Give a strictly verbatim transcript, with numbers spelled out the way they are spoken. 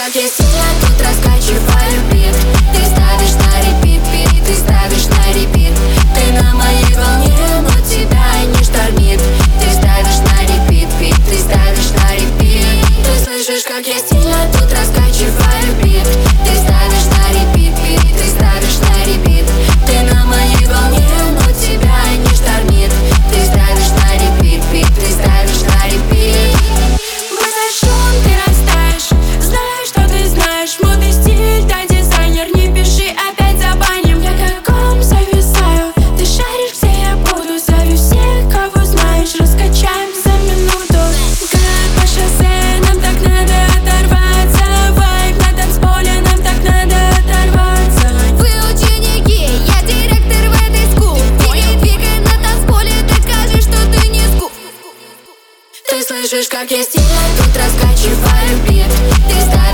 как я сильно тут раскачиваю бит. Ты ставишь на репит, бит, ты ставишь на репит. Ты на моей волне, но тебя не штормит. Ты ставишь на репит, бит, ты ставишь на репит. Ты слышишь, как я сильно тут раскачиваю бит. Ты ставишь на репит, бит, ты ставишь на репит. Ты на моей волне, но тебя не штормит. Ты ставишь на репит, бит, ты ставишь на репит. Быстро шум, ты растаешь. Знаю, что ты знаешь модный стиль, да, дизайнер. Не пиши, опять забаним. Я как ком зависаю. Ты шаришь, где я буду. Зови всех, кого знаешь. Раскачаем за минуту. Как по шоссе, нам так надо оторваться. Вайб на танцполе, нам так надо оторваться. Вы ученики, я директор в этой скул. Двигай, двигай на танцполе, докажи, что ты не скул. Ты слышишь, как я сильно тут раскачиваю бит. Ты